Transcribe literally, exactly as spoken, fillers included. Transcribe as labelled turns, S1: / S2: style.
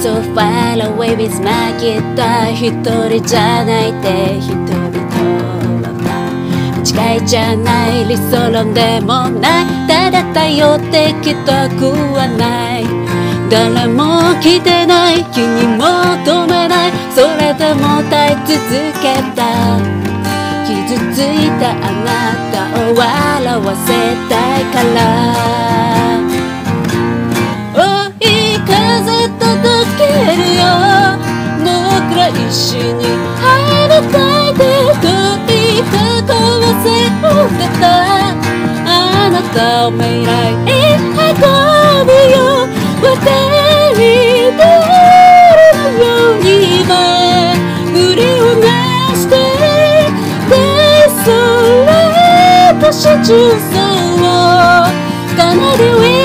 S1: So far away with my guitar 一人じゃないで人々は間違いじゃない理想論でもないただ頼ってきたくはない誰も来てない気に求めないそれでも耐え続けた傷ついたあなたを笑わせたいから追い風届けるよ僕ら一緒に入りたいで遠い過去を背負ってたあなたを未来へ運ぶよ渡り出るのよ今振りをなしてデソレートし中層を奏で